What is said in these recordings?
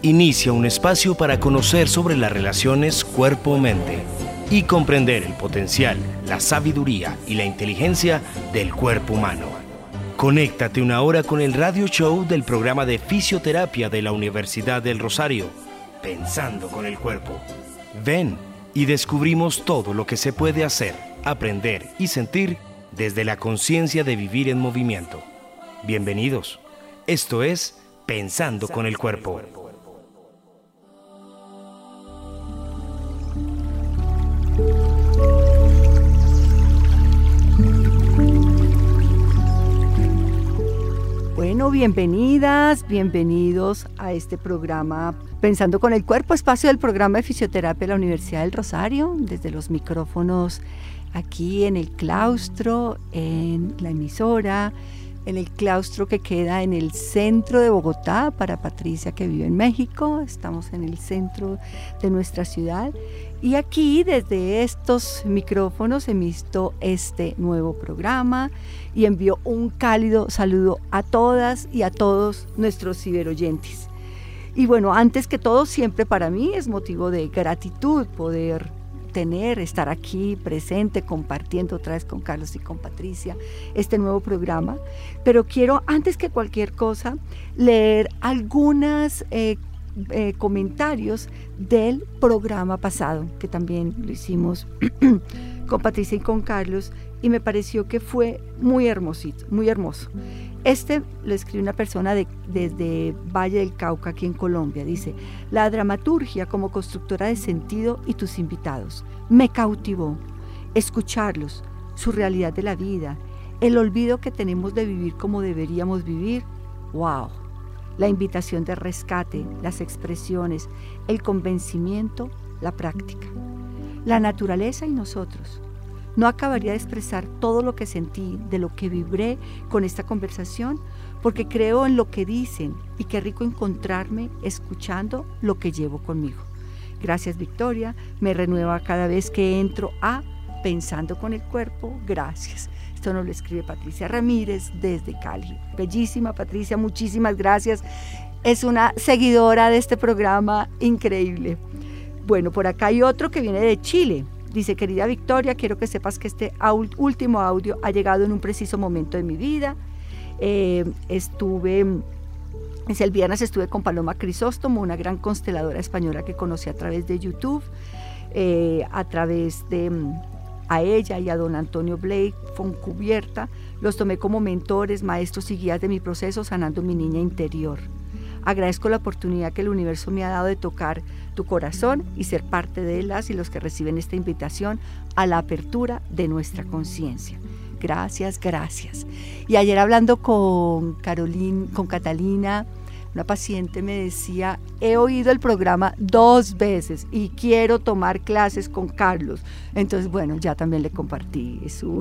inicia un espacio para conocer sobre las relaciones cuerpo-mente y comprender el potencial, la sabiduría y la inteligencia del cuerpo humano. Conéctate una hora con el radio show del programa de fisioterapia de la Universidad del Rosario, Pensando con el Cuerpo. Ven y descubrimos todo lo que se puede hacer, aprender y sentir desde la conciencia de vivir en movimiento. Bienvenidos. Esto es Pensando con el Cuerpo. Bueno, bienvenidas, bienvenidos a este programa Pensando con el Cuerpo, espacio del programa de fisioterapia de la Universidad del Rosario, desde los micrófonos aquí en el claustro, en la emisora, en el claustro que queda en el centro de Bogotá, para Patricia que vive en México. Estamos en el centro de nuestra ciudad y aquí desde estos micrófonos emito este nuevo programa y envío un cálido saludo a todas y a todos nuestros ciberoyentes. Y bueno, antes que todo, siempre para mí es motivo de gratitud poder estar aquí presente, compartiendo otra vez con Carlos y con Patricia este nuevo programa. Pero quiero, antes que cualquier cosa, leer algunos comentarios del programa pasado, que también lo hicimos con Patricia y con Carlos, y me pareció que fue muy hermosito, muy hermoso. Este lo escribe una persona desde Valle del Cauca, aquí en Colombia. Dice: la dramaturgia como constructora de sentido y tus invitados. Me cautivó escucharlos, su realidad de la vida, el olvido que tenemos de vivir como deberíamos vivir. ¡Wow! La invitación de rescate, las expresiones, el convencimiento, la práctica. La naturaleza y nosotros. No acabaría de expresar todo lo que sentí, de lo que vibré con esta conversación, porque creo en lo que dicen y qué rico encontrarme escuchando lo que llevo conmigo. Gracias, Victoria, me renueva cada vez que entro a Pensando con el Cuerpo. Gracias. Esto nos lo escribe Patricia Ramírez desde Cali. Bellísima, Patricia, muchísimas gracias. Es una seguidora de este programa increíble. Bueno, por acá hay otro que viene de Chile. Dice: querida Victoria, quiero que sepas que este último audio ha llegado en un preciso momento de mi vida. El viernes estuve con Paloma Crisóstomo, una gran consteladora española que conocí a través de YouTube, a través de a ella y a don Antonio Blake Foncubierta. Los tomé como mentores, maestros y guías de mi proceso sanando mi niña interior. Agradezco la oportunidad que el universo me ha dado de tocar tu corazón y ser parte de las y los que reciben esta invitación a la apertura de nuestra conciencia. Gracias, gracias. Y ayer hablando con Catalina, una paciente me decía: he oído el programa 2 veces y quiero tomar clases con Carlos. Entonces, bueno, ya también le compartí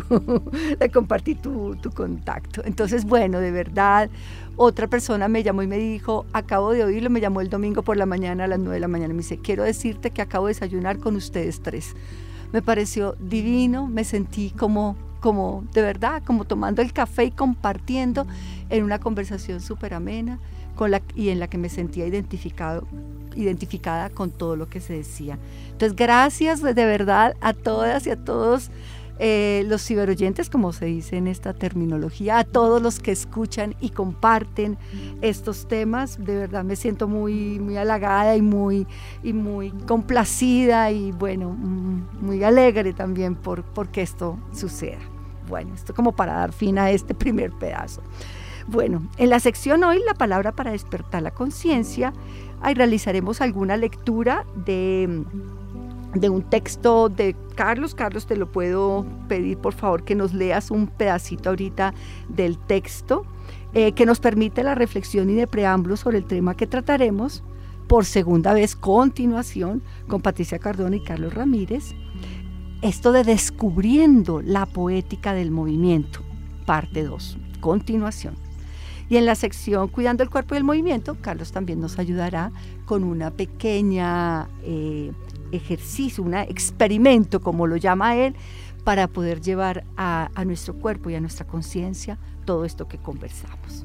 tu contacto. Entonces, bueno, de verdad, otra persona me llamó y me dijo: acabo de oírlo, me llamó el domingo por la mañana a las 9 de la mañana. Me dice: quiero decirte que acabo de desayunar con ustedes 3. Me pareció divino, me sentí como de verdad, como tomando el café y compartiendo en una conversación súper amena, y en la que me sentía identificada con todo lo que se decía. Entonces, gracias de verdad a todas y a todos los ciberoyentes, como se dice en esta terminología, a todos los que escuchan y comparten estos temas. De verdad me siento muy, muy halagada y muy complacida y bueno, muy alegre también porque esto suceda. Bueno, esto como para dar fin a este primer pedazo. Bueno, en la sección hoy, la palabra para despertar la conciencia, ahí realizaremos alguna lectura de un texto de Carlos. Carlos, te lo puedo pedir por favor que nos leas un pedacito ahorita del texto que nos permite la reflexión y de preámbulo sobre el tema que trataremos por segunda vez, continuación, con Patricia Cardona y Carlos Ramírez. Esto de descubriendo la poética del movimiento, parte 2, continuación. Y en la sección Cuidando el Cuerpo y el Movimiento, Carlos también nos ayudará con una pequeña ejercicio, un experimento, como lo llama él, para poder llevar a nuestro cuerpo y a nuestra conciencia todo esto que conversamos.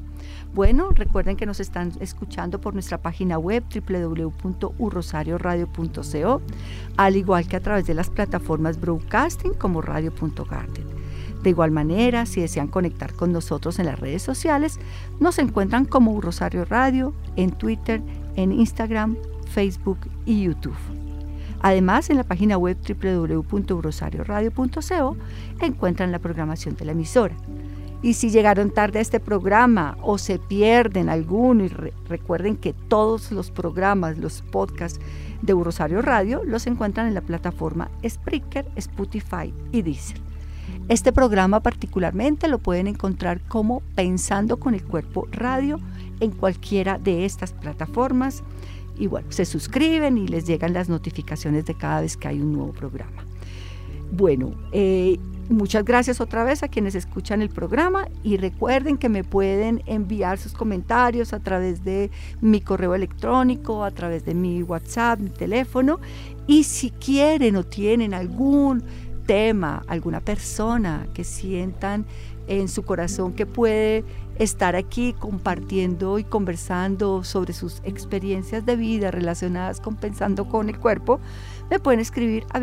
Bueno, recuerden que nos están escuchando por nuestra página web www.urrosarioradio.co, al igual que a través de las plataformas broadcasting como radio.garden. De igual manera, si desean conectar con nosotros en las redes sociales, nos encuentran como Rosario Radio en Twitter, en Instagram, Facebook y YouTube. Además, en la página web www.urrosarioradio.co encuentran la programación de la emisora. Y si llegaron tarde a este programa o se pierden alguno, y recuerden que todos los programas, los podcasts de Rosario Radio los encuentran en la plataforma Spreaker, Spotify y Deezer. Este programa particularmente lo pueden encontrar como Pensando con el Cuerpo Radio en cualquiera de estas plataformas. Y bueno, se suscriben y les llegan las notificaciones de cada vez que hay un nuevo programa. Bueno, muchas gracias otra vez a quienes escuchan el programa y recuerden que me pueden enviar sus comentarios a través de mi correo electrónico, a través de mi WhatsApp, mi teléfono, y si quieren o tienen algún tema, alguna persona que sientan en su corazón que puede estar aquí compartiendo y conversando sobre sus experiencias de vida relacionadas con Pensando con el Cuerpo, me pueden escribir a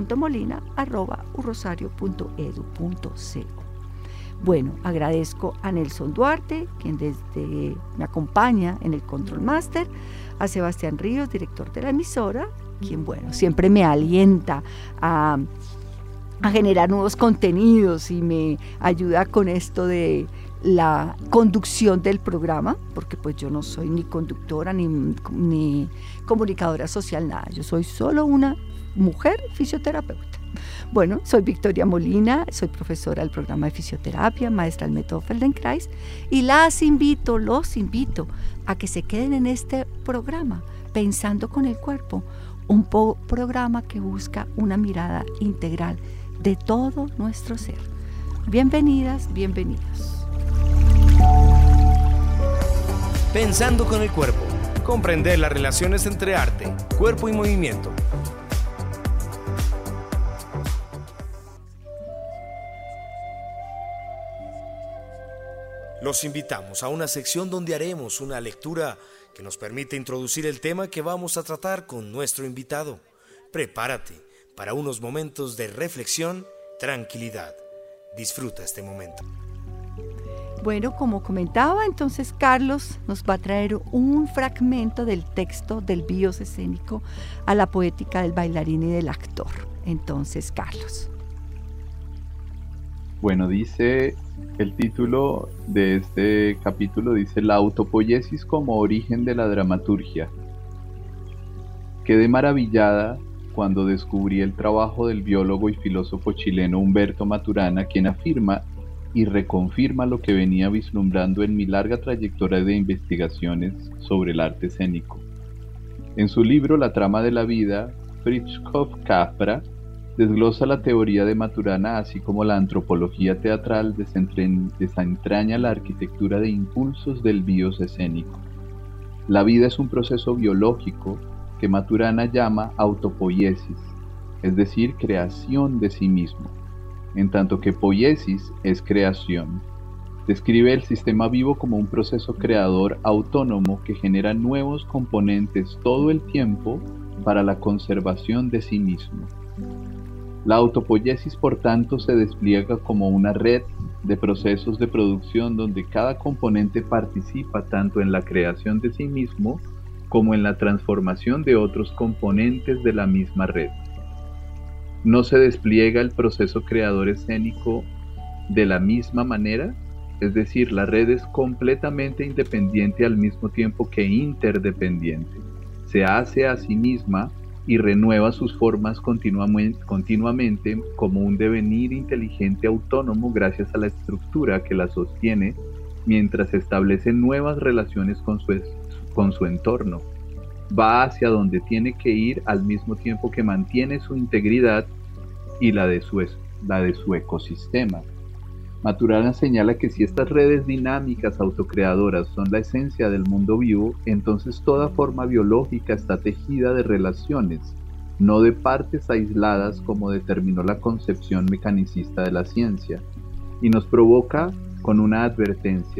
victoria.molina@urrosario.edu.co. Bueno, agradezco a Nelson Duarte, quien me acompaña en el Control Master, a Sebastián Ríos, director de la emisora, quien, bueno, siempre me alienta a generar nuevos contenidos y me ayuda con esto de la conducción del programa, porque pues yo no soy ni conductora ni comunicadora social, nada, yo soy solo una mujer fisioterapeuta. Bueno, soy Victoria Molina, soy profesora del programa de fisioterapia, maestra del método Feldenkrais, y los invito a que se queden en este programa, Pensando con el Cuerpo, un programa que busca una mirada integral de todo nuestro ser. Bienvenidas, bienvenidos. Pensando con el Cuerpo. Comprender las relaciones entre arte, cuerpo y movimiento. Los invitamos a una sección donde haremos una lectura que nos permite introducir el tema que vamos a tratar con nuestro invitado. Prepárate para unos momentos de reflexión, tranquilidad. Disfruta este momento. Bueno, como comentaba, entonces Carlos nos va a traer un fragmento del texto del bios escénico a la poética del bailarín y del actor. Entonces, Carlos. Bueno, dice el título de este capítulo, dice la autopoiesis como origen de la dramaturgia. Quedé maravillada cuando descubrí el trabajo del biólogo y filósofo chileno Humberto Maturana, quien afirma y reconfirma lo que venía vislumbrando en mi larga trayectoria de investigaciones sobre el arte escénico. En su libro La trama de la vida, Fritjof Capra desglosa la teoría de Maturana, así como la antropología teatral desentraña la arquitectura de impulsos del bios escénico. La vida es un proceso biológico que Maturana llama autopoiesis, es decir, creación de sí mismo, en tanto que poiesis es creación. Describe el sistema vivo como un proceso creador autónomo que genera nuevos componentes todo el tiempo para la conservación de sí mismo. La autopoiesis, por tanto, se despliega como una red de procesos de producción donde cada componente participa tanto en la creación de sí mismo como en la transformación de otros componentes de la misma red. ¿No se despliega el proceso creador escénico de la misma manera? Es decir, la red es completamente independiente al mismo tiempo que interdependiente. Se hace a sí misma y renueva sus formas continuamente como un devenir inteligente autónomo gracias a la estructura que la sostiene mientras establece nuevas relaciones con su entorno. Va hacia donde tiene que ir al mismo tiempo que mantiene su integridad y la de su ecosistema. Maturana señala que si estas redes dinámicas autocreadoras son la esencia del mundo vivo, entonces toda forma biológica está tejida de relaciones, no de partes aisladas como determinó la concepción mecanicista de la ciencia, y nos provoca con una advertencia.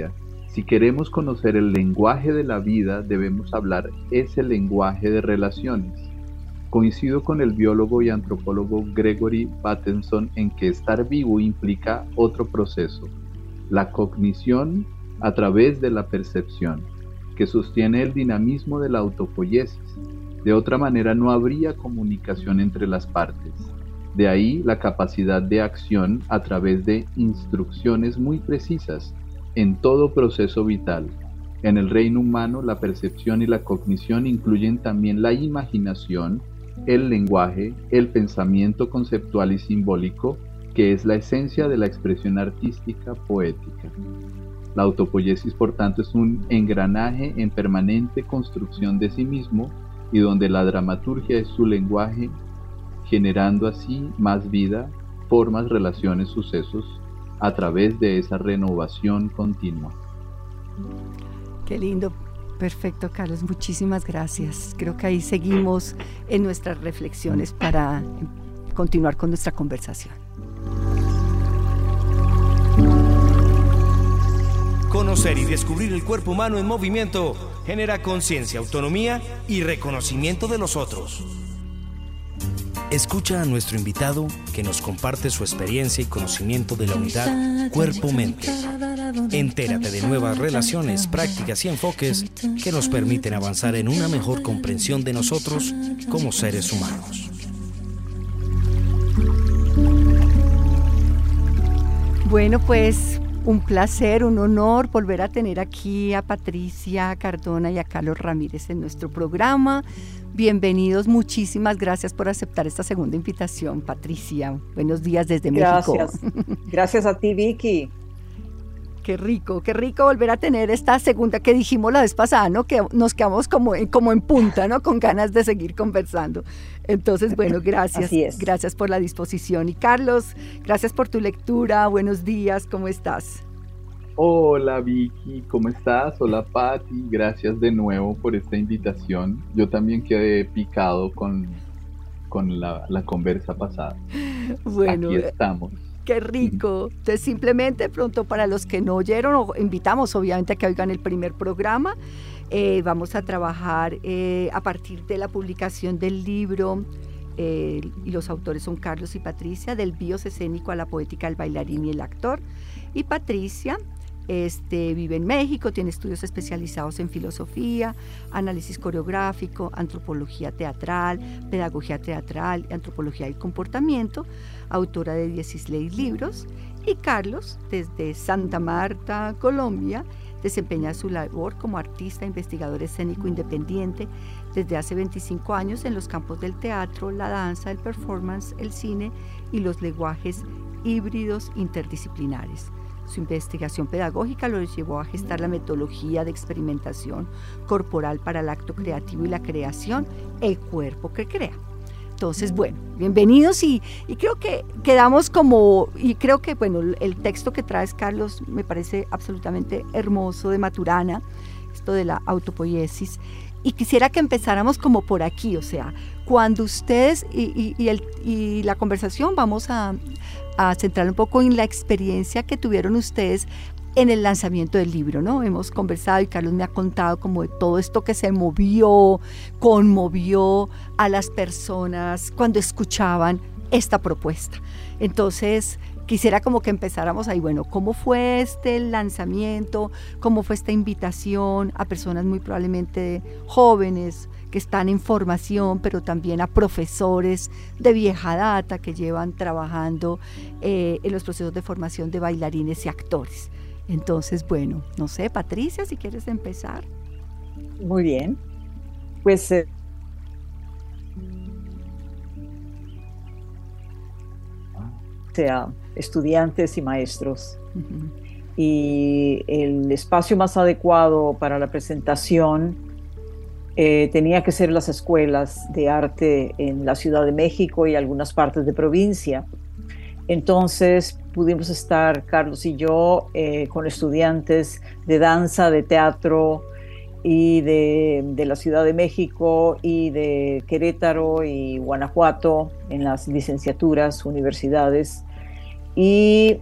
Si queremos conocer el lenguaje de la vida, debemos hablar ese lenguaje de relaciones. Coincido con el biólogo y antropólogo Gregory Bateson en que estar vivo implica otro proceso, la cognición a través de la percepción, que sostiene el dinamismo de la autopoiesis. De otra manera no habría comunicación entre las partes. De ahí la capacidad de acción a través de instrucciones muy precisas en todo proceso vital. En el reino humano, la percepción y la cognición incluyen también la imaginación, el lenguaje, el pensamiento conceptual y simbólico, que es la esencia de la expresión artística poética. La autopoiesis, por tanto, es un engranaje en permanente construcción de sí mismo y donde la dramaturgia es su lenguaje, generando así más vida, formas, relaciones, sucesos, a través de esa renovación continua. Qué lindo. Perfecto, Carlos, muchísimas gracias. Creo que ahí seguimos en nuestras reflexiones para continuar con nuestra conversación. Conocer y descubrir el cuerpo humano en movimiento genera conciencia, autonomía y reconocimiento de los otros. Escucha a nuestro invitado que nos comparte su experiencia y conocimiento de la unidad cuerpo-mente. Entérate de nuevas relaciones, prácticas y enfoques que nos permiten avanzar en una mejor comprensión de nosotros como seres humanos. Bueno, pues un placer, un honor volver a tener aquí a Patricia Cardona y a Carlos Ramírez en nuestro programa. Bienvenidos, muchísimas gracias por aceptar esta segunda invitación, Patricia. Buenos días desde México. Gracias a ti, Vicky. Qué rico volver a tener esta segunda que dijimos la vez pasada, ¿no? Que nos quedamos como en punta, ¿no? Con ganas de seguir conversando. Entonces, bueno, gracias. Así es. Gracias por la disposición. Y Carlos, gracias por tu lectura. Buenos días, ¿cómo estás? Hola Vicky, ¿cómo estás? Hola Patti, gracias de nuevo por esta invitación. Yo también quedé picado con la conversa pasada. Bueno, aquí estamos. Qué rico. Entonces, simplemente pronto para los que no oyeron, invitamos obviamente a que oigan el primer programa. Vamos a trabajar a partir de la publicación del libro, y los autores son Carlos y Patricia, del bios escénico a la poética del bailarín y el actor. Y Patricia vive en México, tiene estudios especializados en filosofía, análisis coreográfico, antropología teatral, pedagogía teatral, antropología del comportamiento, autora de 16 libros. Y Carlos, desde Santa Marta, Colombia, desempeña su labor como artista, investigador escénico independiente desde hace 25 años en los campos del teatro, la danza, el performance, el cine y los lenguajes híbridos interdisciplinares. Su investigación pedagógica lo llevó a gestar la metodología de experimentación corporal para el acto creativo y la creación, el cuerpo que crea. Entonces, bueno, bienvenidos y creo que quedamos bueno, el texto que traes, Carlos, me parece absolutamente hermoso, de Maturana, esto de la autopoiesis, y quisiera que empezáramos como por aquí, o sea, cuando ustedes y la conversación vamos a centrar un poco en la experiencia que tuvieron ustedes en el lanzamiento del libro, ¿no? Hemos conversado y Carlos me ha contado como de todo esto que se conmovió a las personas cuando escuchaban esta propuesta. Entonces, quisiera como que empezáramos ahí, bueno, ¿cómo fue este lanzamiento? ¿Cómo fue esta invitación a personas muy probablemente jóvenes que están en formación, pero también a profesores de vieja data que llevan trabajando en los procesos de formación de bailarines y actores? Entonces, bueno, no sé, Patricia, si quieres empezar. Muy bien. Pues sea estudiantes y maestros. Uh-huh. Y el espacio más adecuado para la presentación tenía que ser las escuelas de arte en la Ciudad de México y algunas partes de provincia. Entonces pudimos estar, Carlos y yo, con estudiantes de danza, de teatro y de la Ciudad de México y de Querétaro y Guanajuato en las licenciaturas, universidades. Y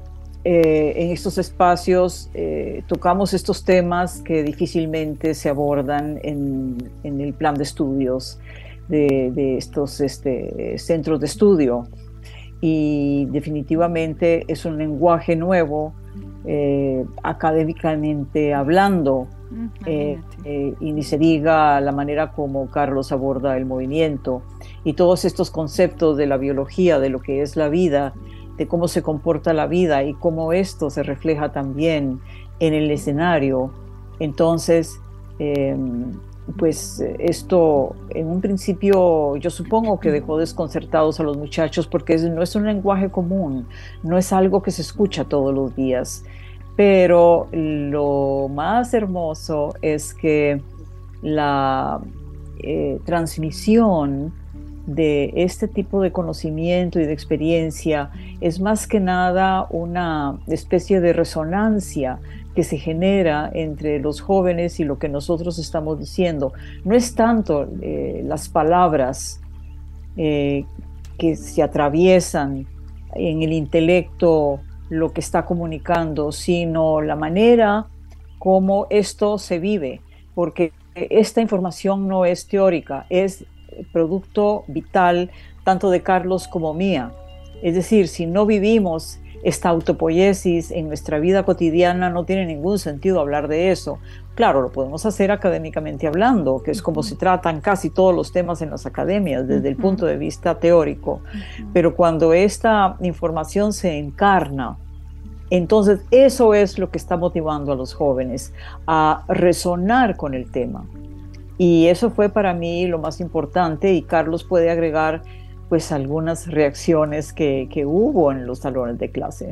en estos espacios tocamos estos temas que difícilmente se abordan en el plan de estudios de estos centros de estudio. Y definitivamente es un lenguaje nuevo, académicamente hablando, y ni se diga la manera como Carlos aborda el movimiento y todos estos conceptos de la biología, de lo que es la vida, de cómo se comporta la vida y cómo esto se refleja también en el escenario. Entonces, pues esto en un principio yo supongo que dejó desconcertados a los muchachos porque no es un lenguaje común, no es algo que se escucha todos los días, pero lo más hermoso es que la transmisión de este tipo de conocimiento y de experiencia es más que nada una especie de resonancia que se genera entre los jóvenes y lo que nosotros estamos diciendo. No es tanto las palabras que se atraviesan en el intelecto lo que está comunicando, sino la manera como esto se vive, porque esta información no es teórica, es producto vital tanto de Carlos como mía. Es decir, si no vivimos esta autopoiesis en nuestra vida cotidiana, no tiene ningún sentido hablar de eso. Claro, lo podemos hacer académicamente hablando, que es como se tratan casi todos los temas en las academias desde el punto de vista teórico, pero cuando esta información se encarna, entonces eso es lo que está motivando a los jóvenes a resonar con el tema. Y eso fue para mí lo más importante, y Carlos puede agregar pues algunas reacciones que hubo en los salones de clase.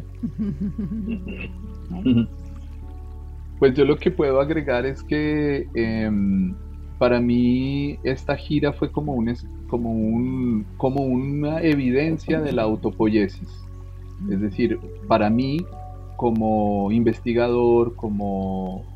Pues yo lo que puedo agregar es que para mí esta gira fue como una evidencia de la autopoiesis. Es decir, para mí como investigador, como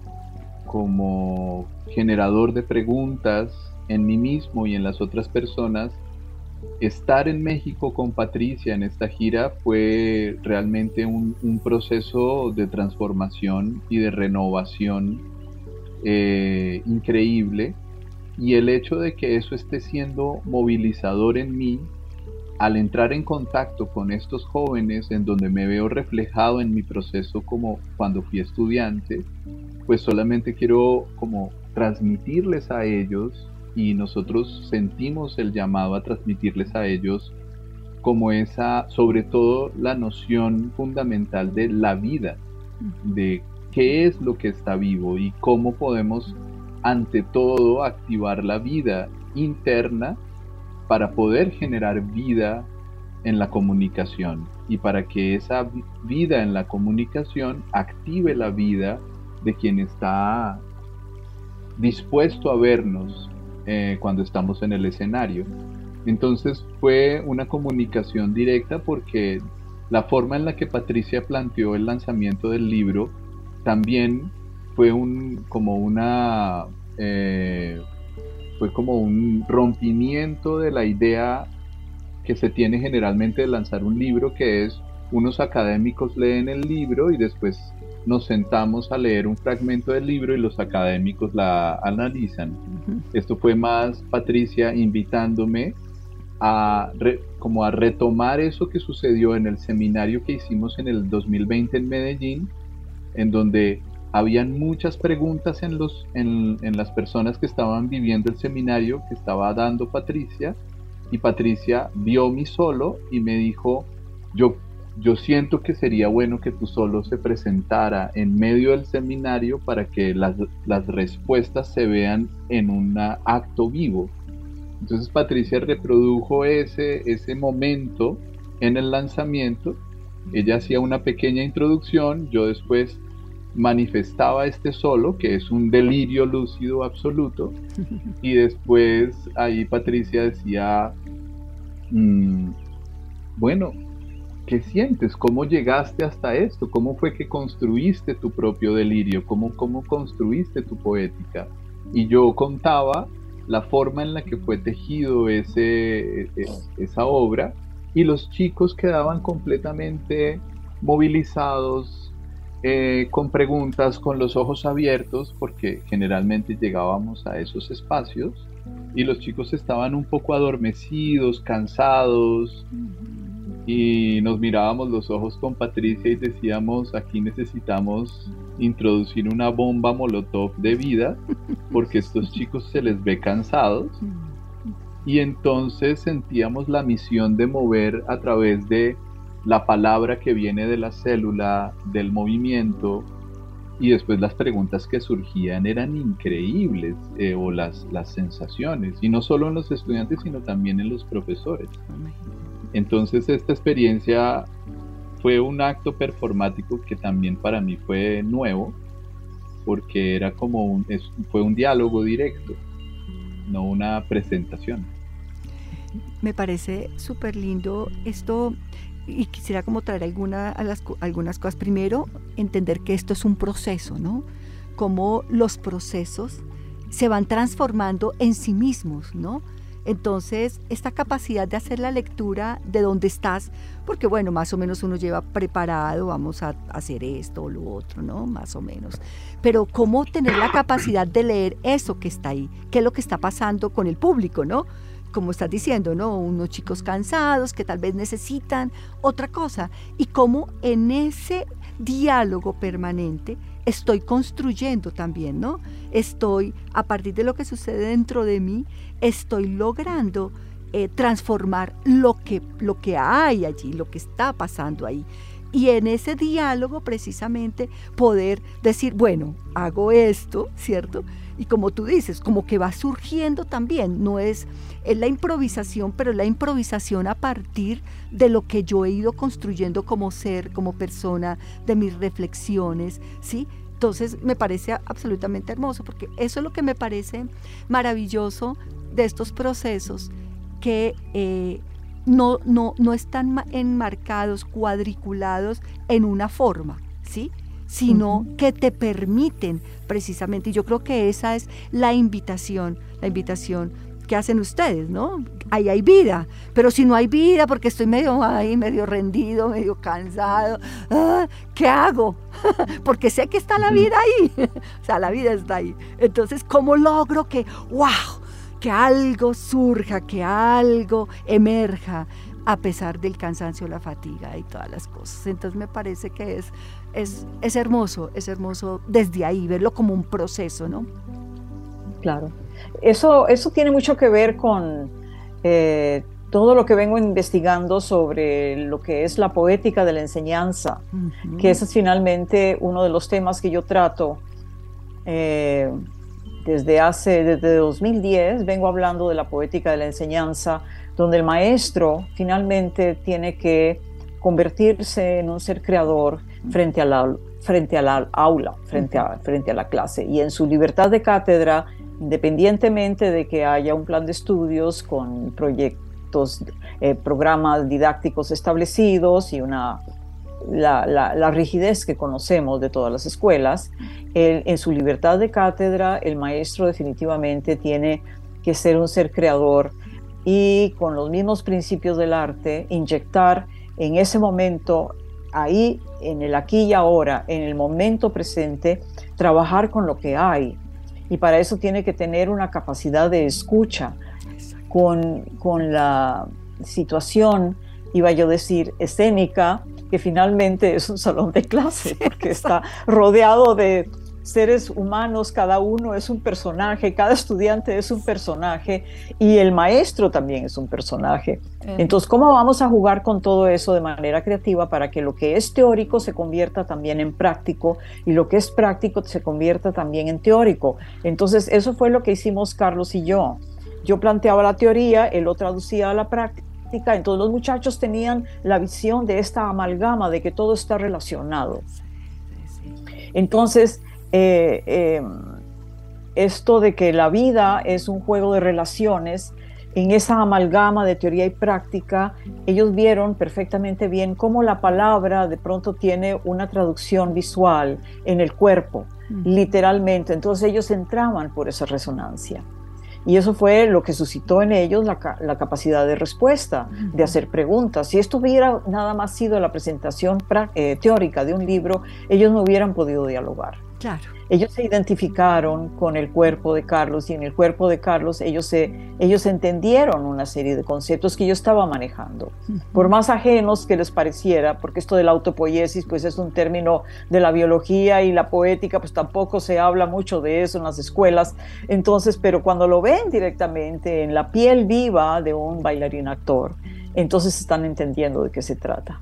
generador de preguntas en mí mismo y en las otras personas, estar en México con Patricia en esta gira fue realmente un proceso de transformación y de renovación increíble, y el hecho de que eso esté siendo movilizador en mí al entrar en contacto con estos jóvenes, en donde me veo reflejado en mi proceso como cuando fui estudiante, pues solamente quiero como transmitirles a ellos, y nosotros sentimos el llamado a transmitirles a ellos como sobre todo la noción fundamental de la vida, de qué es lo que está vivo y cómo podemos ante todo activar la vida interna para poder generar vida en la comunicación, y para que esa vida en la comunicación active la vida de quien está dispuesto a vernos cuando estamos en el escenario. Entonces fue una comunicación directa, porque la forma en la que Patricia planteó el lanzamiento del libro también fue como un rompimiento de la idea que se tiene generalmente de lanzar un libro, que es unos académicos leen el libro y después nos sentamos a leer un fragmento del libro y los académicos la analizan. Esto fue más Patricia invitándome a retomar eso que sucedió en el seminario que hicimos en el 2020 en Medellín, en donde habían muchas preguntas en las personas que estaban viviendo el seminario que estaba dando Patricia, y Patricia vio mi solo y me dijo: yo siento que sería bueno que tu solo se presentara en medio del seminario para que las respuestas se vean en un acto vivo. Entonces Patricia reprodujo ese momento en el lanzamiento. Ella hacía una pequeña introducción, yo después manifestaba este solo, que es un delirio lúcido absoluto, y después ahí Patricia decía, bueno, ¿qué sientes? ¿Cómo llegaste hasta esto? ¿Cómo fue que construiste tu propio delirio? ¿Cómo construiste tu poética? Y yo contaba la forma en la que fue tejido esa obra, y los chicos quedaban completamente movilizados, con preguntas, con los ojos abiertos, porque generalmente llegábamos a esos espacios y los chicos estaban un poco adormecidos, cansados, y nos mirábamos los ojos con Patricia y decíamos, aquí necesitamos introducir una bomba molotov de vida, porque estos chicos se les ve cansados. Y entonces sentíamos la misión de mover a través de la palabra que viene de la célula, del movimiento, y después las preguntas que surgían eran increíbles, o las sensaciones, y no solo en los estudiantes, sino también en los profesores. Entonces esta experiencia fue un acto performático que también para mí fue nuevo, porque era como fue un diálogo directo, no una presentación. Me parece súper lindo esto, y quisiera como traer algunas cosas. Primero, entender que esto es un proceso, ¿no? Cómo los procesos se van transformando en sí mismos, ¿no? Entonces, esta capacidad de hacer la lectura de dónde estás, porque bueno, más o menos uno lleva preparado, vamos a hacer esto o lo otro, ¿no? Más o menos. Pero cómo tener la capacidad de leer eso que está ahí, qué es lo que está pasando con el público, ¿no? Como estás diciendo, ¿no? Unos chicos cansados que tal vez necesitan otra cosa. Y cómo en ese diálogo permanente estoy construyendo también, ¿no? Estoy, a partir de lo que sucede dentro de mí, estoy logrando transformar lo que hay allí, lo que está pasando ahí. Y en ese diálogo precisamente poder decir, bueno, hago esto, ¿cierto? Y como tú dices, como que va surgiendo también, no es la improvisación, pero la improvisación a partir de lo que yo he ido construyendo como ser, como persona, de mis reflexiones, ¿sí? Entonces me parece absolutamente hermoso, porque eso es lo que me parece maravilloso de estos procesos, que no están enmarcados, cuadriculados en una forma, ¿sí? Sino que te permiten precisamente, y yo creo que esa es la invitación que hacen ustedes, ¿no? Ahí hay vida, pero si no hay vida, porque estoy medio rendido, medio cansado, ¿qué hago? Porque sé que está la vida ahí, o sea, la vida está ahí. Entonces, ¿cómo logro que algo surja, que algo emerja, a pesar del cansancio, la fatiga y todas las cosas? Entonces me parece que es hermoso desde ahí, verlo como un proceso, ¿no? Claro. Eso tiene mucho que ver con todo lo que vengo investigando sobre lo que es la poética de la enseñanza, que ese es finalmente uno de los temas que yo trato. Desde 2010 vengo hablando de la poética de la enseñanza, donde el maestro finalmente tiene que convertirse en un ser creador frente a la aula, frente a la clase, y en su libertad de cátedra, independientemente de que haya un plan de estudios con proyectos, programas didácticos establecidos y la rigidez que conocemos de todas las escuelas, en su libertad de cátedra el maestro definitivamente tiene que ser un ser creador, y con los mismos principios del arte inyectar en ese momento, ahí, en el aquí y ahora, en el momento presente, trabajar con lo que hay. Y para eso tiene que tener una capacidad de escucha con la situación, iba yo a decir, escénica, que finalmente es un salón de clase, porque está rodeado de seres humanos, cada uno es un personaje, cada estudiante es un personaje, y el maestro también es un personaje. Entonces, ¿cómo vamos a jugar con todo eso de manera creativa para que lo que es teórico se convierta también en práctico, y lo que es práctico se convierta también en teórico? Entonces, eso fue lo que hicimos Carlos y yo. Yo planteaba la teoría, él lo traducía a la práctica. Entonces los muchachos tenían la visión de esta amalgama de que todo está relacionado. Entonces, esto de que la vida es un juego de relaciones, en esa amalgama de teoría y práctica, ellos vieron perfectamente bien cómo la palabra de pronto tiene una traducción visual en el cuerpo, literalmente. Entonces ellos entraban por esa resonancia. Y eso fue lo que suscitó en ellos la capacidad de respuesta, de hacer preguntas. Si esto hubiera nada más sido la presentación teórica de un libro, ellos no hubieran podido dialogar. Claro. Ellos se identificaron con el cuerpo de Carlos, y en el cuerpo de Carlos ellos entendieron una serie de conceptos que yo estaba manejando. Por más ajenos que les pareciera, porque esto de la autopoiesis pues es un término de la biología, y la poética pues tampoco se habla mucho de eso en las escuelas. Entonces, pero cuando lo ven directamente en la piel viva de un bailarín actor, entonces están entendiendo de qué se trata.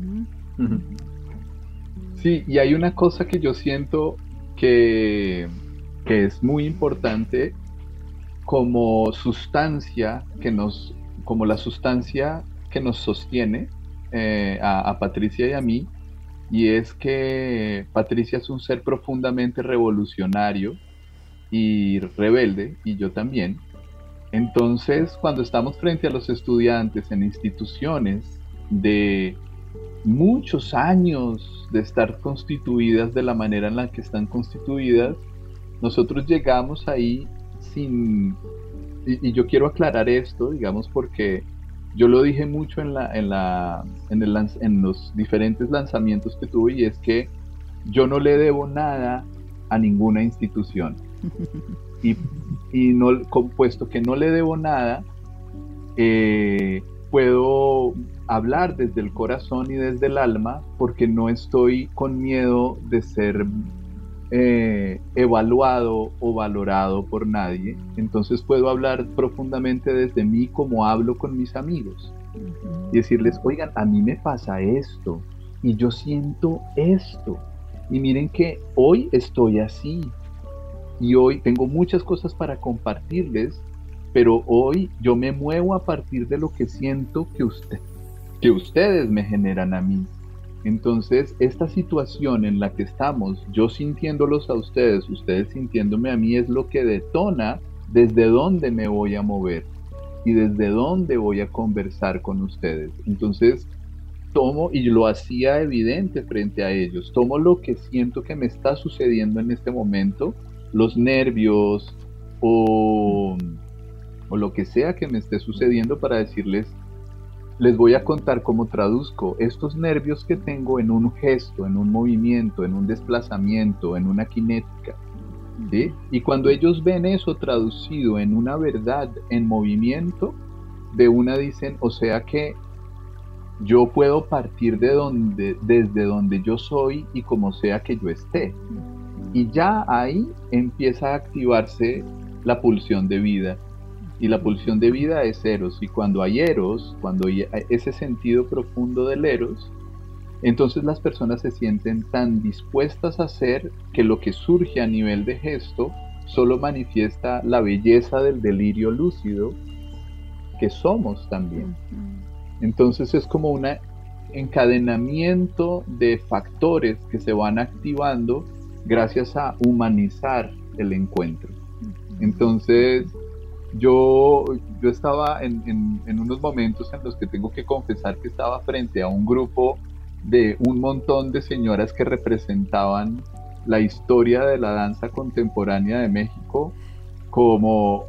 Sí, y hay una cosa que yo siento que es muy importante como sustancia como la sustancia que nos sostiene a Patricia y a mí, y es que Patricia es un ser profundamente revolucionario y rebelde, y yo también. Entonces, cuando estamos frente a los estudiantes en instituciones de muchos años de estar constituidas de la manera en la que están constituidas, nosotros llegamos ahí y yo quiero aclarar esto, digamos, porque yo lo dije mucho en los diferentes lanzamientos que tuve, y es que yo no le debo nada a ninguna institución. Y no, puesto que no le debo nada, puedo hablar desde el corazón y desde el alma, porque no estoy con miedo de ser evaluado o valorado por nadie. Entonces puedo hablar profundamente desde mí, como hablo con mis amigos, y decirles: oigan, a mí me pasa esto y yo siento esto, y miren que hoy estoy así, y hoy tengo muchas cosas para compartirles, pero hoy yo me muevo a partir de lo que siento que ustedes me generan a mí. Entonces, esta situación en la que estamos, yo sintiéndolos a ustedes, ustedes sintiéndome a mí, es lo que detona desde dónde me voy a mover y desde dónde voy a conversar con ustedes. Entonces, tomo, y lo hacía evidente frente a ellos, tomo lo que siento que me está sucediendo en este momento, los nervios o lo que sea que me esté sucediendo, para decirles: les voy a contar cómo traduzco estos nervios que tengo en un gesto, en un movimiento, en un desplazamiento, en una cinética, ¿sí? Y cuando ellos ven eso traducido en una verdad en movimiento, de una dicen: o sea que yo puedo partir desde donde yo soy y como sea que yo esté. Y ya ahí empieza a activarse la pulsión de vida. Y la pulsión de vida es eros, y cuando hay eros, cuando hay ese sentido profundo del eros, entonces las personas se sienten tan dispuestas a hacer que lo que surge a nivel de gesto solo manifiesta la belleza del delirio lúcido que somos también. Entonces es como un encadenamiento de factores que se van activando gracias a humanizar el encuentro. Entonces yo estaba en unos momentos en los que tengo que confesar que estaba frente a un grupo de un montón de señoras que representaban la historia de la danza contemporánea de México como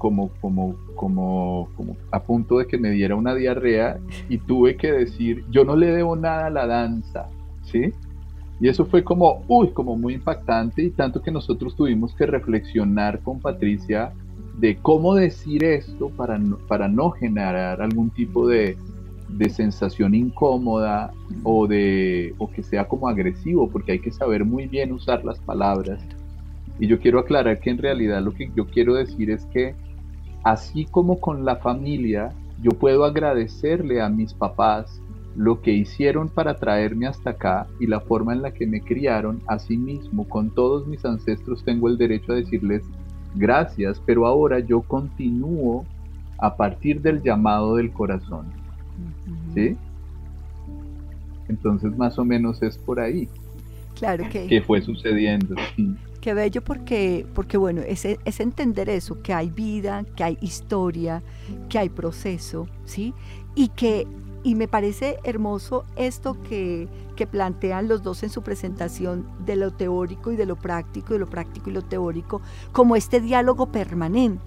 a punto de que me diera una diarrea, y tuve que decir: yo no le debo nada a la danza, ¿sí? Y eso fue como muy impactante, y tanto que nosotros tuvimos que reflexionar con Patricia de cómo decir esto para no generar algún tipo de sensación incómoda o que sea como agresivo, porque hay que saber muy bien usar las palabras. Y yo quiero aclarar que en realidad lo que yo quiero decir es que, así como con la familia, yo puedo agradecerle a mis papás lo que hicieron para traerme hasta acá y la forma en la que me criaron, así mismo con todos mis ancestros tengo el derecho a decirles gracias, pero ahora yo continúo a partir del llamado del corazón, ¿sí? Entonces más o menos es por ahí. Claro que fue sucediendo. Qué bello, porque bueno, es entender eso, que hay vida, que hay historia, que hay proceso, ¿sí? Y me parece hermoso esto que plantean los dos en su presentación, de lo teórico y de lo práctico, de lo práctico y lo teórico, como este diálogo permanente,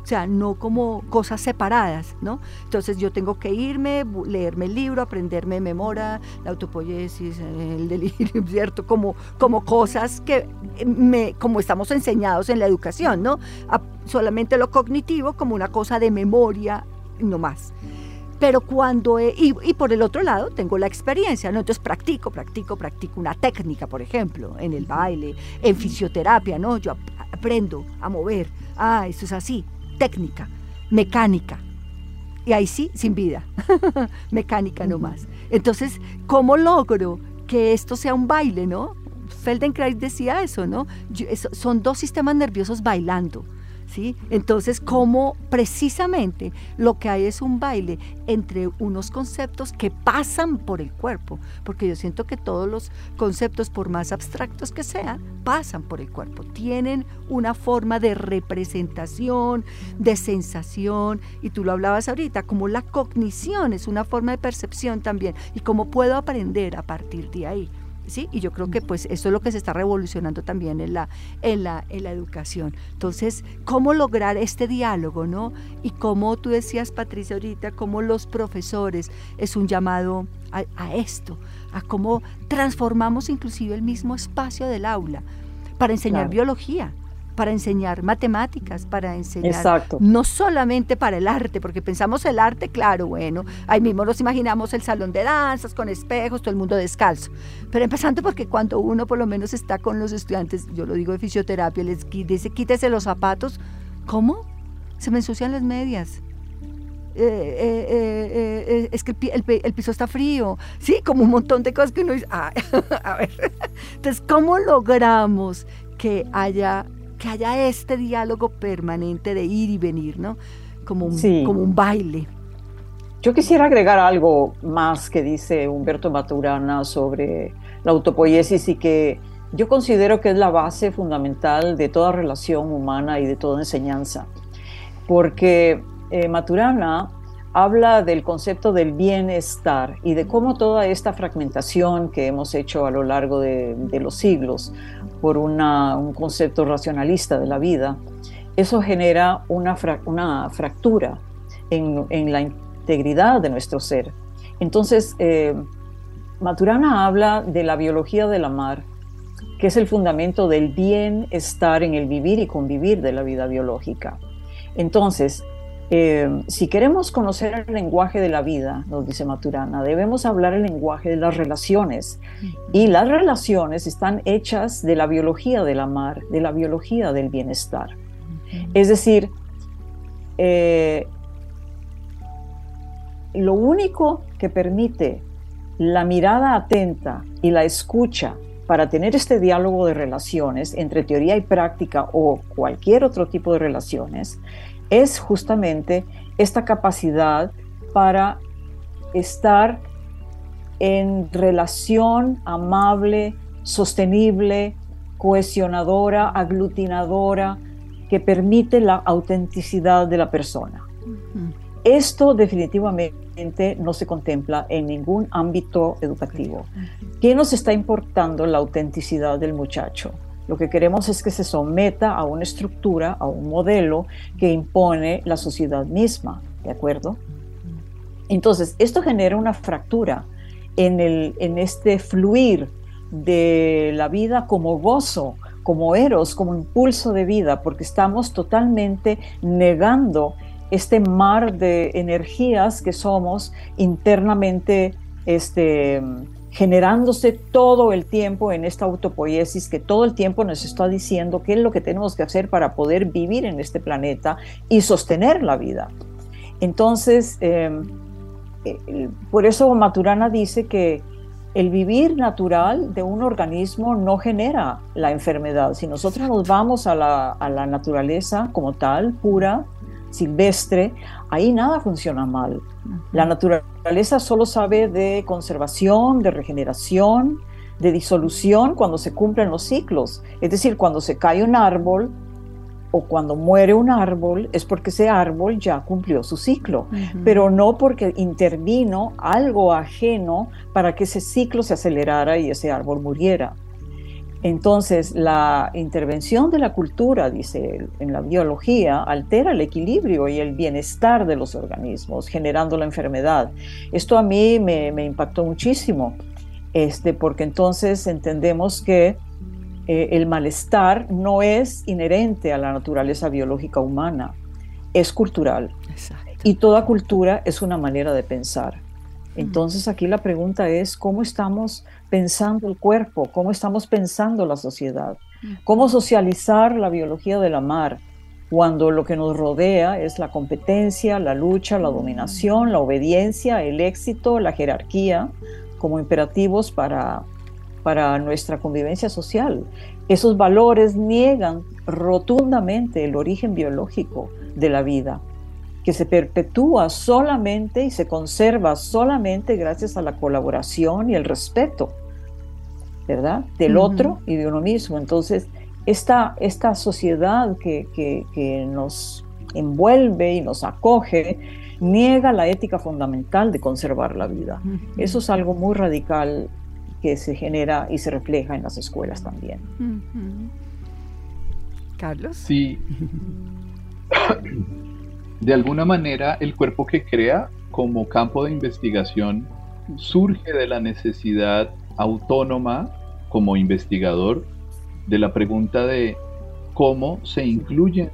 o sea, no como cosas separadas, ¿no? Entonces yo tengo que irme, leerme el libro, aprenderme de memoria, la autopoiesis, el delirio, ¿cierto? Como cosas que como estamos enseñados en la educación, ¿no? Solamente lo cognitivo como una cosa de memoria, no más. Pero y por el otro lado tengo la experiencia, ¿no? Entonces practico una técnica, por ejemplo, en el baile, en fisioterapia, ¿no? Yo aprendo a mover, esto es así, técnica, mecánica, y ahí sí, sin vida, mecánica nomás. Entonces, ¿cómo logro que esto sea un baile, no? Feldenkrais decía eso, ¿no? Son dos sistemas nerviosos bailando, ¿sí? Entonces, ¿cómo precisamente lo que hay es un baile entre unos conceptos que pasan por el cuerpo? Porque yo siento que todos los conceptos, por más abstractos que sean, pasan por el cuerpo, tienen una forma de representación, de sensación, y tú lo hablabas ahorita, como la cognición es una forma de percepción también, y cómo puedo aprender a partir de ahí. ¿Sí? Y yo creo que pues eso es lo que se está revolucionando también en la educación. Entonces, ¿cómo lograr este diálogo, no? Y como tú decías, Patricia, ahorita, cómo los profesores es un llamado a esto, a cómo transformamos inclusive el mismo espacio del aula para enseñar biología, para enseñar matemáticas, para enseñar no solamente para el arte, porque pensamos el arte, claro, bueno, ahí mismo nos imaginamos el salón de danzas con espejos, todo el mundo descalzo, pero empezando porque cuando uno por lo menos está con los estudiantes, yo lo digo de fisioterapia, les dice quítese los zapatos, ¿cómo? Se me ensucian las medias. Es que el piso está frío, sí, como un montón de cosas que uno dice, a ver, entonces, ¿cómo logramos que haya este diálogo permanente de ir y venir, ¿no? Como un baile. Yo quisiera agregar algo más que dice Humberto Maturana sobre la autopoiesis y que yo considero que es la base fundamental de toda relación humana y de toda enseñanza. Porque Maturana habla del concepto del bienestar y de cómo toda esta fragmentación que hemos hecho a lo largo de los siglos por un concepto racionalista de la vida, eso genera una fractura en la integridad de nuestro ser. Entonces, Maturana habla de la biología del amar, que es el fundamento del bienestar en el vivir y convivir de la vida biológica. Entonces, si queremos conocer el lenguaje de la vida, nos dice Maturana, debemos hablar el lenguaje de las relaciones. Y las relaciones están hechas de la biología del amar, de la biología del bienestar. Es decir, lo único que permite la mirada atenta y la escucha para tener este diálogo de relaciones entre teoría y práctica o cualquier otro tipo de relaciones es justamente esta capacidad para estar en relación amable, sostenible, cohesionadora, aglutinadora, que permite la autenticidad de la persona. Esto definitivamente no se contempla en ningún ámbito educativo. ¿Qué nos está importando la autenticidad del muchacho? Lo que queremos es que se someta a una estructura, a un modelo que impone la sociedad misma, ¿de acuerdo? Entonces, esto genera una fractura en este fluir de la vida como gozo, como eros, como impulso de vida, porque estamos totalmente negando este mar de energías que somos internamente generándose todo el tiempo en esta autopoiesis que todo el tiempo nos está diciendo qué es lo que tenemos que hacer para poder vivir en este planeta y sostener la vida. Entonces, por eso Maturana dice que el vivir natural de un organismo no genera la enfermedad. Si nosotros nos vamos a la naturaleza como tal, pura, silvestre, ahí nada funciona mal. La naturaleza solo sabe de conservación, de regeneración, de disolución cuando se cumplen los ciclos. Es decir, cuando se cae un árbol o cuando muere un árbol es porque ese árbol ya cumplió su ciclo, pero no porque intervino algo ajeno para que ese ciclo se acelerara y ese árbol muriera. Entonces, la intervención de la cultura, dice él, en la biología, altera el equilibrio y el bienestar de los organismos, generando la enfermedad. Esto a mí me impactó muchísimo, porque entonces entendemos que el malestar no es inherente a la naturaleza biológica humana, es cultural. Exacto. Y toda cultura es una manera de pensar. Entonces aquí la pregunta es, ¿cómo estamos pensando el cuerpo? ¿Cómo estamos pensando la sociedad? ¿Cómo socializar la biología de la mar cuando lo que nos rodea es la competencia, la lucha, la dominación, la obediencia, el éxito, la jerarquía como imperativos para nuestra convivencia social? Esos valores niegan rotundamente el origen biológico de la vida, que se perpetúa solamente y se conserva solamente gracias a la colaboración y el respeto, ¿verdad? Del otro y de uno mismo. Entonces, esta sociedad que nos envuelve y nos acoge niega la ética fundamental de conservar la vida. Eso es algo muy radical que se genera y se refleja en las escuelas también. Carlos. Sí. De alguna manera, el cuerpo que crea como campo de investigación surge de la necesidad autónoma como investigador de la pregunta de cómo se incluye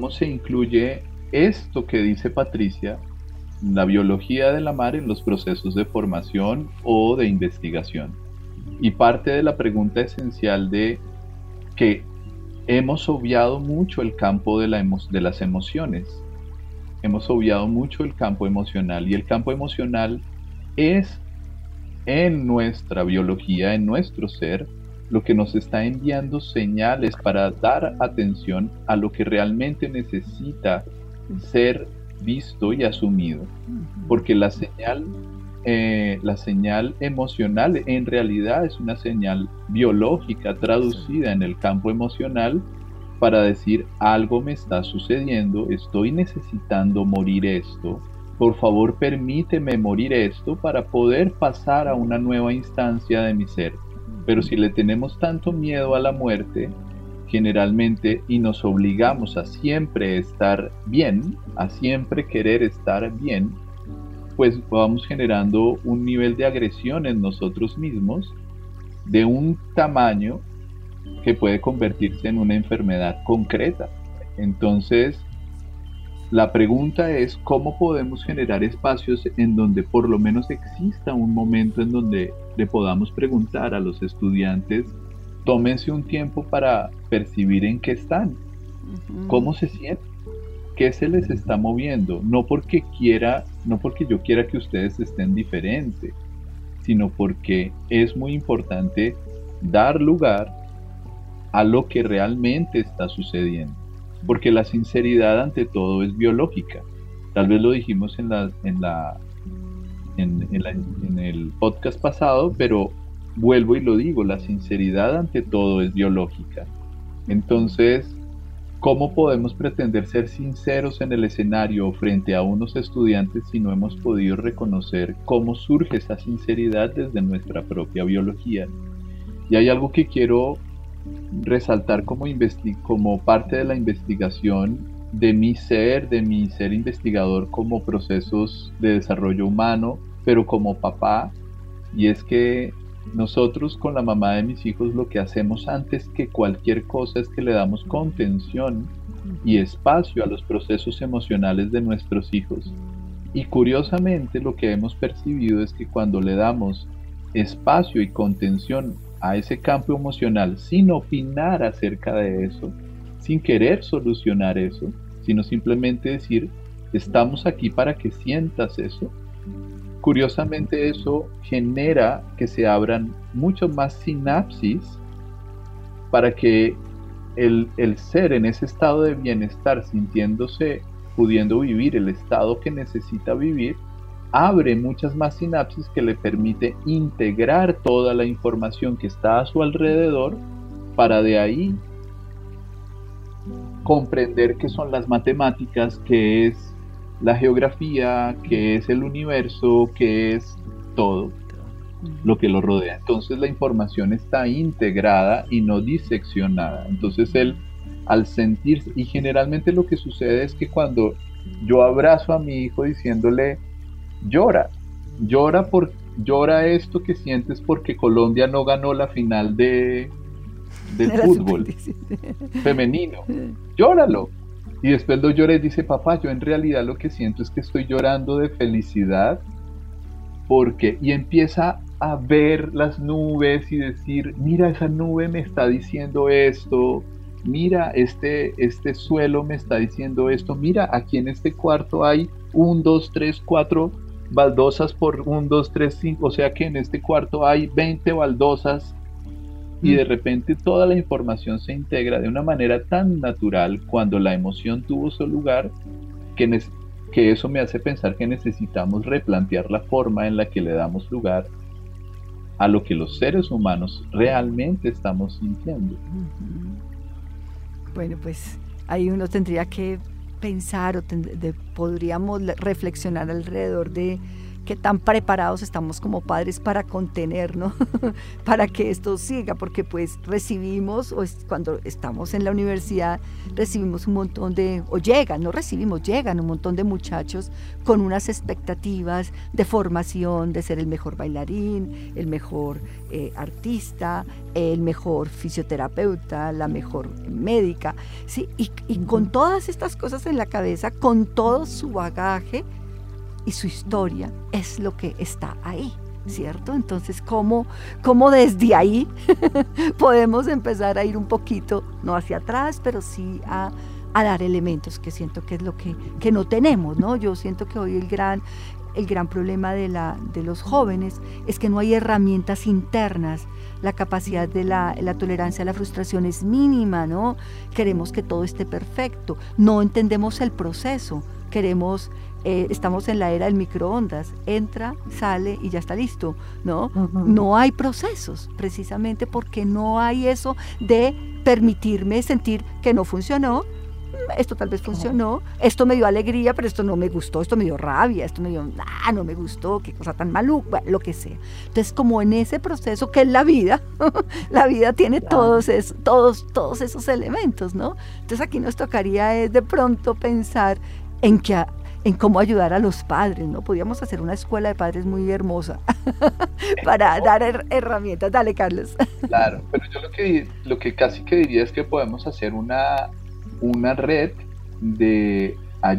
esto que dice Patricia, la biología de la mar, en los procesos de formación o de investigación. Y parte de la pregunta esencial de que hemos obviado mucho el campo de las emociones. Hemos obviado mucho el campo emocional, y el campo emocional es en nuestra biología, en nuestro ser, lo que nos está enviando señales para dar atención a lo que realmente necesita ser visto y asumido. Porque la señal emocional en realidad es una señal biológica traducida en el campo emocional para decir: algo me está sucediendo, estoy necesitando morir esto, por favor permíteme morir esto para poder pasar a una nueva instancia de mi ser. Pero si le tenemos tanto miedo a la muerte, generalmente, y nos obligamos a siempre estar bien, a siempre querer estar bien, pues vamos generando un nivel de agresión en nosotros mismos de un tamaño que puede convertirse en una enfermedad concreta. Entonces, la pregunta es cómo podemos generar espacios en donde por lo menos exista un momento en donde le podamos preguntar a los estudiantes: tómense un tiempo para percibir en qué están, cómo se sienten, qué se les está moviendo, no porque yo quiera que ustedes estén diferentes, sino porque es muy importante dar lugar a lo que realmente está sucediendo, porque la sinceridad ante todo es biológica. Tal vez lo dijimos en el podcast pasado, pero vuelvo y lo digo: la sinceridad ante todo es biológica. Entonces, ¿cómo podemos pretender ser sinceros en el escenario frente a unos estudiantes si no hemos podido reconocer cómo surge esa sinceridad desde nuestra propia biología? Y hay algo que quiero resaltar como parte de la investigación de mi ser investigador como procesos de desarrollo humano, pero como papá, y es que nosotros con la mamá de mis hijos lo que hacemos antes que cualquier cosa es que le damos contención y espacio a los procesos emocionales de nuestros hijos. Y curiosamente lo que hemos percibido es que cuando le damos espacio y contención a ese campo emocional sin opinar acerca de eso, sin querer solucionar eso, sino simplemente decir: estamos aquí para que sientas eso, curiosamente eso genera que se abran mucho más sinapsis para que el ser en ese estado de bienestar, sintiéndose, pudiendo vivir el estado que necesita vivir, abre muchas más sinapsis que le permite integrar toda la información que está a su alrededor para de ahí comprender qué son las matemáticas, qué es la geografía, qué es el universo, qué es todo. lo que lo rodea. Entonces la información está integrada y no diseccionada. Entonces él, al sentirse, y generalmente lo que sucede es que cuando yo abrazo a mi hijo diciéndole, llora esto que sientes porque Colombia no ganó la final del fútbol femenino, llóralo. Y después lo llora y dice, papá, yo en realidad lo que siento es que estoy llorando de felicidad porque, y empieza a ver las nubes y decir, mira, esa nube me está diciendo esto, mira, este suelo me está diciendo esto, mira, aquí en este cuarto hay 1, 2, 3, 4 baldosas por 1, 2, 3, 5, o sea que en este cuarto hay 20 baldosas. Y de repente toda la información se integra de una manera tan natural cuando la emoción tuvo su lugar, que eso me hace pensar que necesitamos replantear la forma en la que le damos lugar a lo que los seres humanos realmente estamos sintiendo. Bueno, pues ahí uno tendría que pensar o podríamos reflexionar alrededor de qué tan preparados estamos como padres para contener, ¿no? Para que esto siga, porque pues recibimos, cuando estamos en la universidad, recibimos un montón llegan un montón de muchachos con unas expectativas de formación, de ser el mejor bailarín, el mejor artista, el mejor fisioterapeuta, la mejor médica, ¿sí? Y con todas estas cosas en la cabeza, con todo su bagaje, y su historia es lo que está ahí, ¿cierto? Entonces, ¿cómo desde ahí podemos empezar a ir un poquito, no hacia atrás, pero sí a dar elementos, que siento que es lo que no tenemos, ¿no? Yo siento que hoy el gran problema de los jóvenes es que no hay herramientas internas. La capacidad de la tolerancia a la frustración es mínima, ¿no? Queremos que todo esté perfecto, no entendemos el proceso, estamos en la era del microondas, entra, sale y ya está listo, ¿no? No hay procesos, precisamente porque no hay eso de permitirme sentir que no funcionó. Esto tal vez funcionó, esto me dio alegría, pero esto no me gustó, esto me dio rabia, esto me dio, no me gustó, qué cosa tan maluca, lo que sea. Entonces, como en ese proceso que es la vida, la vida tiene todos esos elementos, ¿no? Entonces aquí nos tocaría de pronto pensar en cómo ayudar a los padres, ¿no? Podríamos hacer una escuela de padres muy hermosa para dar herramientas. Dale, Carlos. Claro, pero yo lo que casi que diría es que podemos hacer una red de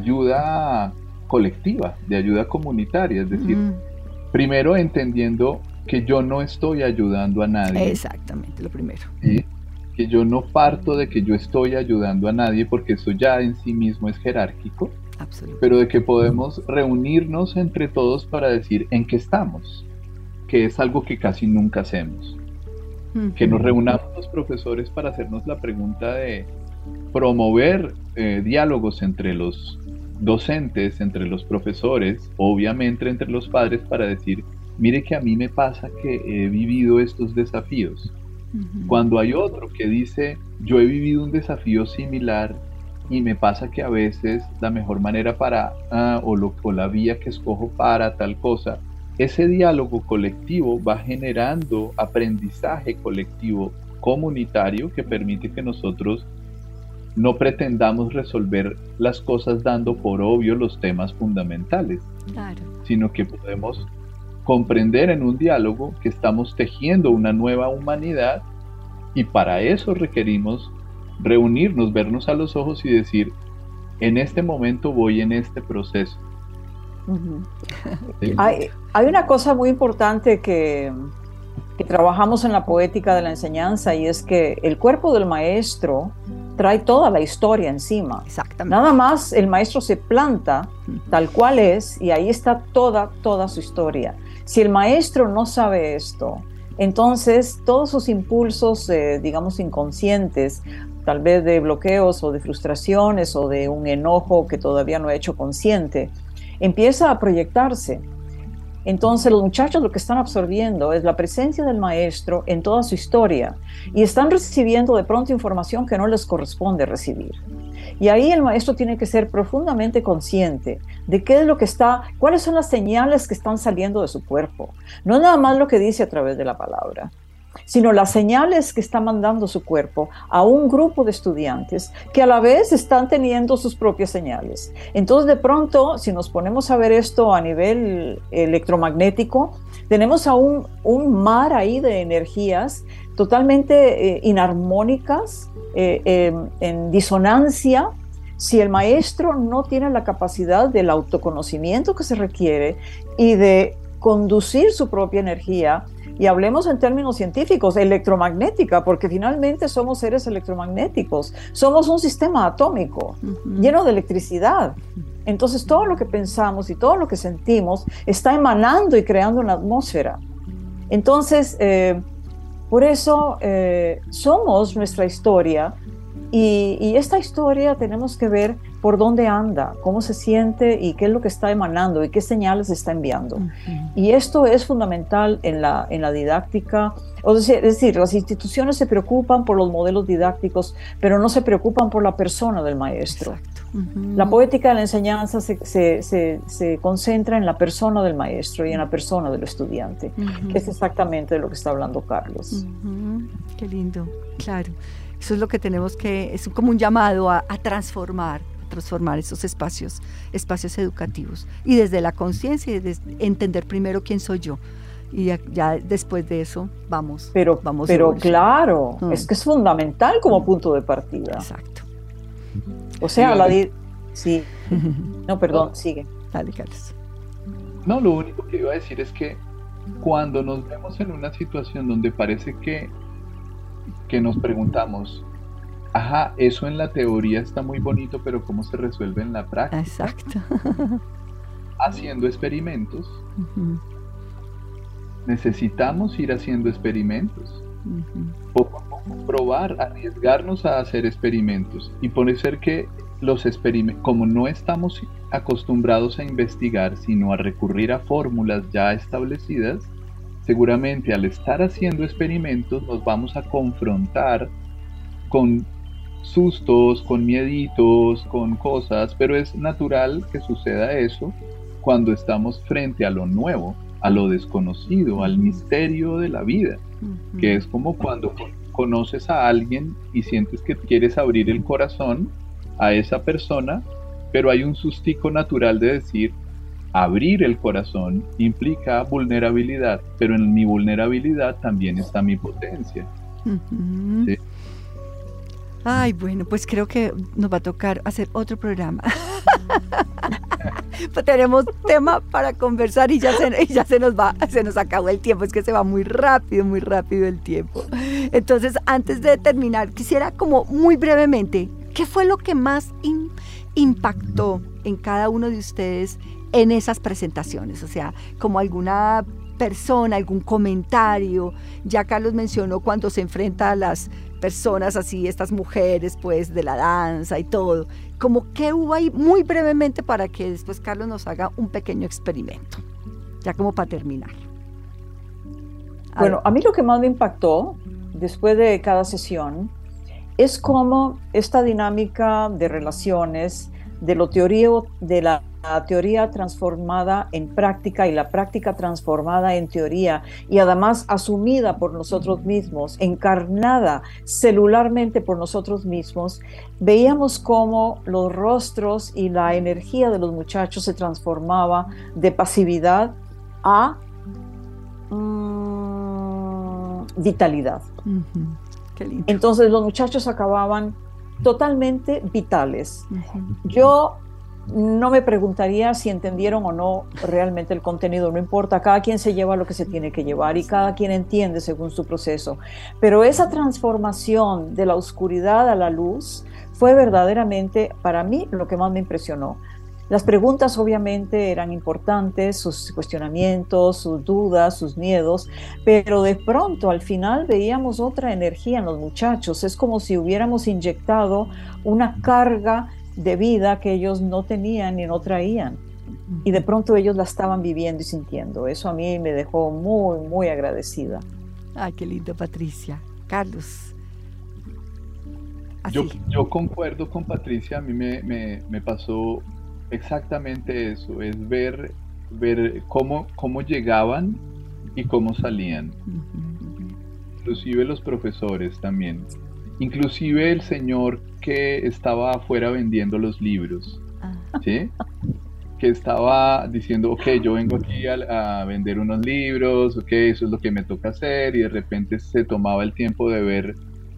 ayuda colectiva, de ayuda comunitaria, es decir, primero entendiendo que yo no estoy ayudando a nadie. Exactamente, lo primero. ¿Sí? Que yo no parto de que yo estoy ayudando a nadie, porque eso ya en sí mismo es jerárquico, pero de que podemos reunirnos entre todos para decir en qué estamos, que es algo que casi nunca hacemos. Que nos reunamos los profesores para hacernos la pregunta de promover diálogos entre los docentes, entre los profesores, obviamente entre los padres, para decir, mire que a mí me pasa que he vivido estos desafíos. Cuando hay otro que dice, yo he vivido un desafío similar y me pasa que a veces la mejor manera o la vía que escojo para tal cosa, ese diálogo colectivo va generando aprendizaje colectivo comunitario que permite que nosotros no pretendamos resolver las cosas dando por obvio los temas fundamentales, sino que podemos comprender en un diálogo que estamos tejiendo una nueva humanidad, y para eso requerimos reunirnos, vernos a los ojos y decir, en este momento voy en este proceso. ¿Sí? Hay una cosa muy importante que trabajamos en la poética de la enseñanza, y es que el cuerpo del maestro trae toda la historia encima. Exactamente. Nada más el maestro se planta tal cual es, y ahí está toda su historia. Si el maestro no sabe esto, entonces todos sus impulsos, digamos, inconscientes, tal vez de bloqueos o de frustraciones o de un enojo que todavía no ha hecho consciente, empieza a proyectarse. Entonces los muchachos lo que están absorbiendo es la presencia del maestro en toda su historia, y están recibiendo de pronto información que no les corresponde recibir. Y ahí el maestro tiene que ser profundamente consciente de qué es lo que cuáles son las señales que están saliendo de su cuerpo. No nada más lo que dice a través de la palabra, sino las señales que está mandando su cuerpo a un grupo de estudiantes que a la vez están teniendo sus propias señales. Entonces, de pronto, si nos ponemos a ver esto a nivel electromagnético, tenemos a un mar ahí de energías totalmente inarmónicas, en disonancia. Si el maestro no tiene la capacidad del autoconocimiento que se requiere y de conducir su propia energía, y hablemos en términos científicos, electromagnética, porque finalmente somos seres electromagnéticos, somos un sistema atómico lleno de electricidad. Entonces todo lo que pensamos y todo lo que sentimos está emanando y creando una atmósfera. Entonces, por eso somos nuestra historia, y esta historia tenemos que ver por dónde anda, cómo se siente y qué es lo que está emanando y qué señales está enviando. Y esto es fundamental en la didáctica. Es decir, las instituciones se preocupan por los modelos didácticos, pero no se preocupan por la persona del maestro. La poética de la enseñanza se concentra en la persona del maestro y en la persona del estudiante, que es exactamente de lo que está hablando Carlos. Qué lindo, claro. Eso es lo que tenemos que, es como un llamado a transformar esos espacios educativos. Y desde la conciencia y desde entender primero quién soy yo. Y ya después de eso vamos. Pero claro, es que es fundamental como punto de partida. Exacto. O sea, sí. No, perdón, sigue. Dale, Carlos. No, lo único que iba a decir es que cuando nos vemos en una situación donde parece que nos preguntamos, ajá, eso en la teoría está muy bonito, pero ¿cómo se resuelve en la práctica? Exacto. Haciendo experimentos. Necesitamos ir haciendo experimentos. Poco a poco probar, arriesgarnos a hacer experimentos. Y puede ser que los experimentos, como no estamos acostumbrados a investigar, sino a recurrir a fórmulas ya establecidas, seguramente al estar haciendo experimentos nos vamos a confrontar con sustos, con mieditos, con cosas, pero es natural que suceda eso cuando estamos frente a lo nuevo, a lo desconocido, al misterio de la vida, que es como cuando conoces a alguien y sientes que quieres abrir el corazón a esa persona, pero hay un sustico natural de decir, abrir el corazón implica vulnerabilidad, pero en mi vulnerabilidad también está mi potencia. ¿Sí? Ay, bueno, pues creo que nos va a tocar hacer otro programa. Pues tenemos tema para conversar y ya se nos acabó el tiempo. Es que se va muy rápido el tiempo. Entonces, antes de terminar, quisiera como muy brevemente, ¿qué fue lo que más impactó en cada uno de ustedes en esas presentaciones? O sea, como alguna persona, algún comentario. Ya Carlos mencionó cuando se enfrenta a las personas así, estas mujeres pues de la danza y todo, como que hubo ahí muy brevemente para que después Carlos nos haga un pequeño experimento, ya como para terminar. Bueno, a mí lo que más me impactó después de cada sesión es cómo esta dinámica de relaciones, de la teoría transformada en práctica y la práctica transformada en teoría, y además asumida por nosotros mismos, encarnada celularmente por nosotros mismos, veíamos cómo los rostros y la energía de los muchachos se transformaba de pasividad a vitalidad. Qué lindo. Entonces los muchachos acababan totalmente vitales. Yo no me preguntaría si entendieron o no realmente el contenido, no importa, cada quien se lleva lo que se tiene que llevar y cada quien entiende según su proceso, pero esa transformación de la oscuridad a la luz fue verdaderamente para mí lo que más me impresionó. Las preguntas obviamente eran importantes, sus cuestionamientos, sus dudas, sus miedos, pero de pronto al final veíamos otra energía en los muchachos. Es como si hubiéramos inyectado una carga de vida que ellos no tenían y no traían. Y de pronto ellos la estaban viviendo y sintiendo. Eso a mí me dejó muy, muy agradecida. Ay, qué lindo, Patricia. Carlos. Yo, así. yo concuerdo con Patricia, a mí me pasó exactamente eso, es ver cómo llegaban y cómo salían, Ujú. inclusive los profesores también, inclusive el señor que estaba afuera vendiendo los libros, Ah, ¿sí? Que estaba diciendo, ok, yo vengo aquí a vender unos libros, ok, eso es lo que me toca hacer, y de repente se tomaba el tiempo de ver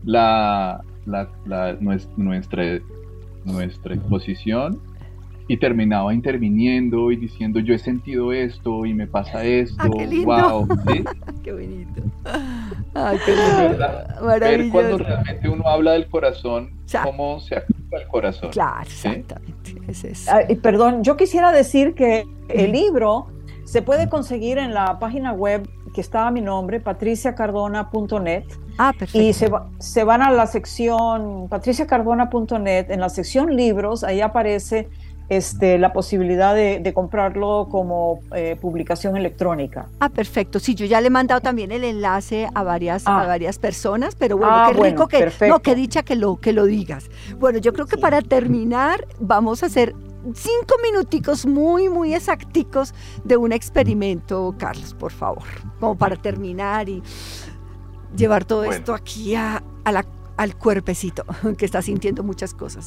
nuestra exposición y terminaba interviniendo y diciendo, yo he sentido esto y me pasa esto, ah, qué lindo. wow, ¿sí? Qué bonito. Ay, qué Pero de lindo. verdad, ver cuando Maravilloso. realmente uno habla del corazón, Ya, cómo se activa el corazón, claro, ¿sí? exactamente. Es eso. Ah, y perdón, yo quisiera decir que el libro se puede conseguir en la página web que está a mi nombre, patriciacardona.net, Ah, y perfecto. se van a la sección patriciacardona.net, en la sección libros, ahí aparece la posibilidad de comprarlo como publicación electrónica. Ah, perfecto. Sí, yo ya le he mandado también el enlace a Ah, varias personas, pero bueno, qué rico bueno, que, no, qué perfecto. dicha que lo digas. Bueno, yo creo que Sí. para terminar vamos a hacer 5 minuticos muy, muy exacticos de un experimento, Carlos, por favor, como para terminar y llevar todo Bueno. esto aquí al cuerpecito, que está sintiendo muchas cosas.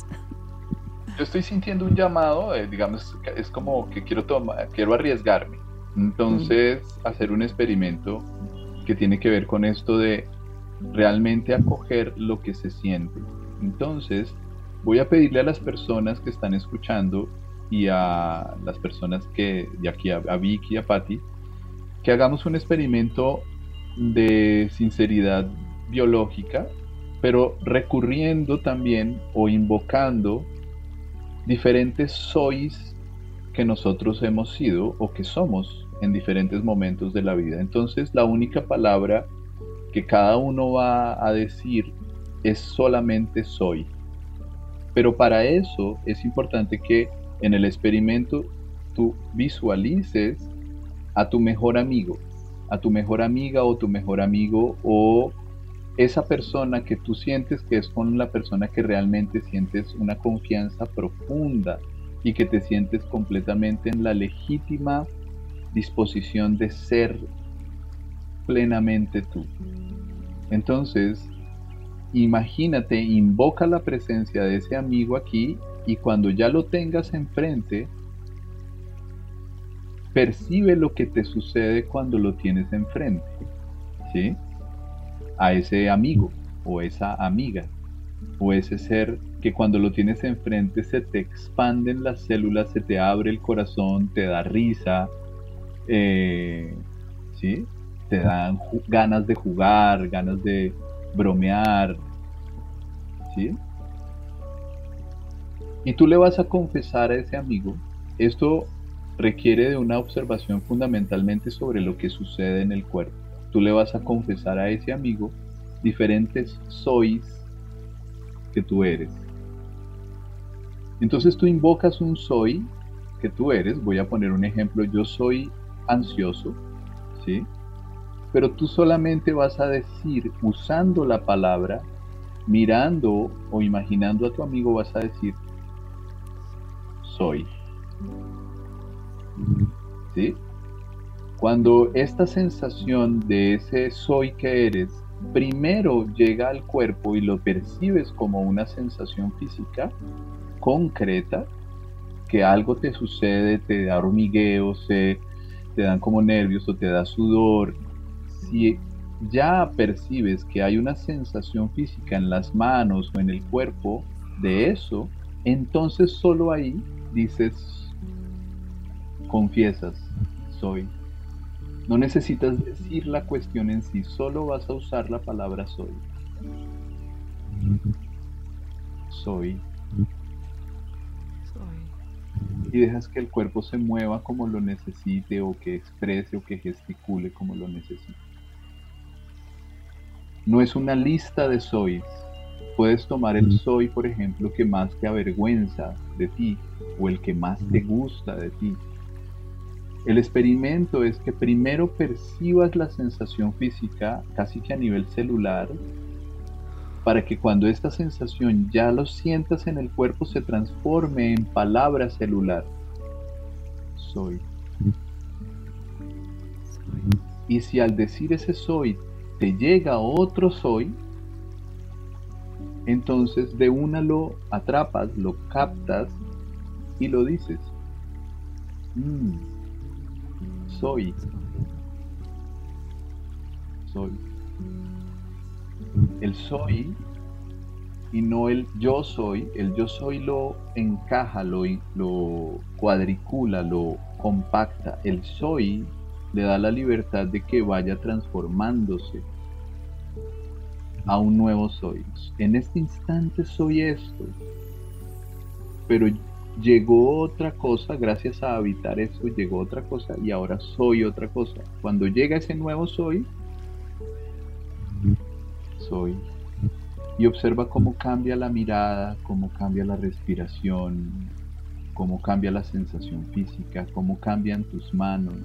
Yo estoy sintiendo un llamado, digamos, es como que quiero arriesgarme. Mm. Entonces, hacer un experimento que tiene que ver con esto de realmente acoger lo que se siente. Entonces, voy a pedirle a las personas que están escuchando y a las personas de aquí, a Vicky y a Patty, que hagamos un experimento de sinceridad biológica, pero recurriendo también o invocando diferentes sois que nosotros hemos sido o que somos en diferentes momentos de la vida. Entonces, la única palabra que cada uno va a decir es solamente soy. Pero para eso es importante que en el experimento tú visualices a tu mejor amigo, a tu mejor amiga o tu mejor amigo, o esa persona que tú sientes que es con la persona que realmente sientes una confianza profunda y que te sientes completamente en la legítima disposición de ser plenamente tú. Entonces, imagínate, invoca la presencia de ese amigo aquí, y cuando ya lo tengas enfrente, percibe lo que te sucede cuando lo tienes enfrente, ¿sí? A ese amigo o esa amiga o ese ser que cuando lo tienes enfrente se te expanden las células, se te abre el corazón, te da risa, eh, ¿sí? Te dan ganas de jugar, ganas de bromear, ¿sí? Y tú le vas a confesar a ese amigo. Esto requiere de una observación fundamentalmente sobre lo que sucede en el cuerpo. Tú le vas a confesar a ese amigo diferentes sois que tú eres. Entonces tú invocas un soy que tú eres. Voy a poner un ejemplo. Yo soy ansioso, ¿sí? Pero tú solamente vas a decir, usando la palabra, mirando o imaginando a tu amigo, vas a decir, soy, ¿sí? Cuando esta sensación de ese soy que eres primero llega al cuerpo y lo percibes como una sensación física concreta, que algo te sucede, te da hormigueos, te dan como nervios o te da sudor, si ya percibes que hay una sensación física en las manos o en el cuerpo de eso, entonces solo ahí dices, confiesas, soy. No necesitas decir la cuestión en sí, solo vas a usar la palabra soy. Soy. Y dejas que el cuerpo se mueva como lo necesite, o que exprese o que gesticule como lo necesite. No es una lista de sois. Puedes tomar el soy, por ejemplo, que más te avergüenza de ti o el que más te gusta de ti. El experimento es que primero percibas la sensación física casi que a nivel celular para que cuando esta sensación ya lo sientas en el cuerpo se transforme en palabra celular. Soy. Y si al decir ese soy te llega otro soy, entonces de una lo atrapas, lo captas y lo dices. Soy. Soy. El soy y no el yo soy. El yo soy lo encaja, lo cuadricula, lo compacta. El soy le da la libertad de que vaya transformándose a un nuevo soy. En este instante soy esto, pero llegó otra cosa, gracias a habitar eso llegó otra cosa y ahora soy otra cosa. Cuando llega ese nuevo soy, y observa cómo cambia la mirada, cómo cambia la respiración, cómo cambia la sensación física, cómo cambian tus manos.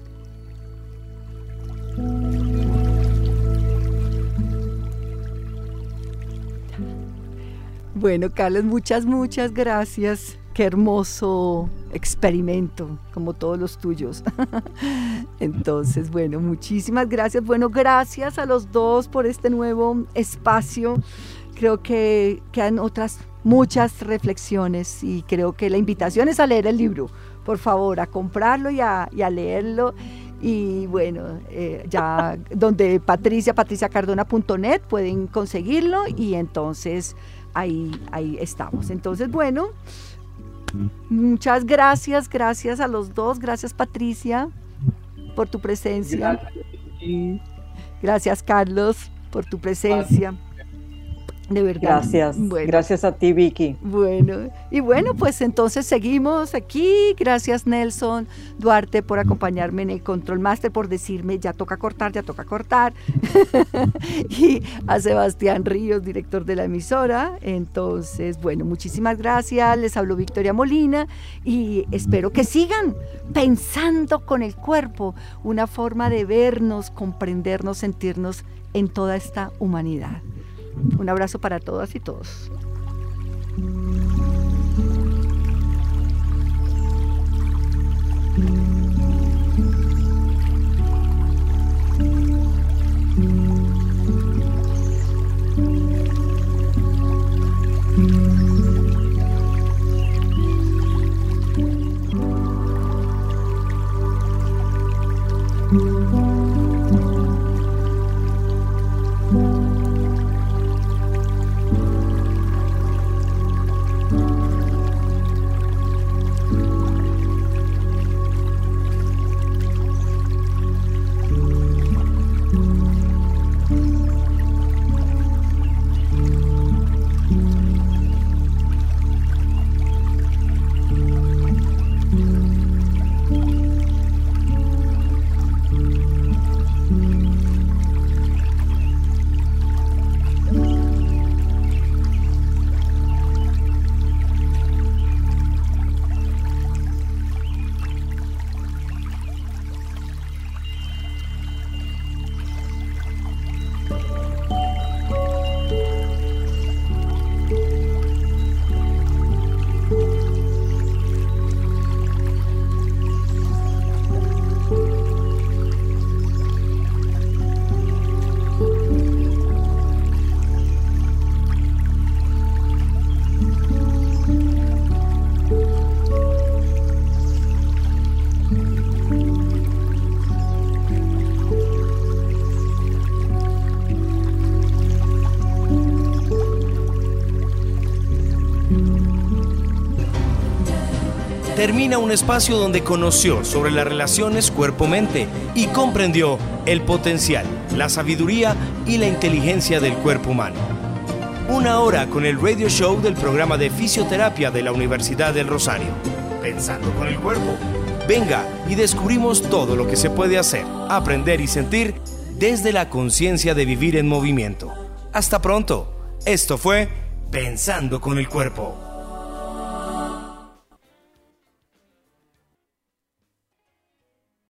Bueno, Carlos, muchas gracias. Qué hermoso experimento, como todos los tuyos. Entonces, bueno, muchísimas gracias. Bueno, gracias a los dos por este nuevo espacio. Creo que quedan otras muchas reflexiones y creo que la invitación es a leer el libro. Por favor, a comprarlo y a leerlo. Y bueno, ya donde patriciacardona.net pueden conseguirlo y entonces ahí estamos. Entonces, bueno, muchas gracias a los dos. Gracias, Patricia, por tu presencia. Gracias, Carlos, por tu presencia. De verdad. Gracias. Bueno. Gracias a ti, Vicky. Bueno, y bueno, pues entonces seguimos aquí. Gracias, Nelson Duarte, por acompañarme en el Control Master, por decirme ya toca cortar. Y a Sebastián Ríos, director de la emisora. Entonces, bueno, muchísimas gracias. Les habló Victoria Molina y espero que sigan pensando con el cuerpo, una forma de vernos, comprendernos, sentirnos en toda esta humanidad. Un abrazo para todas y todos. Termina un espacio donde conoció sobre las relaciones cuerpo-mente y comprendió el potencial, la sabiduría y la inteligencia del cuerpo humano. Una hora con el radio show del programa de fisioterapia de la Universidad del Rosario. Pensando con el cuerpo. Venga y descubrimos todo lo que se puede hacer, aprender y sentir desde la conciencia de vivir en movimiento. Hasta pronto. Esto fue Pensando con el Cuerpo.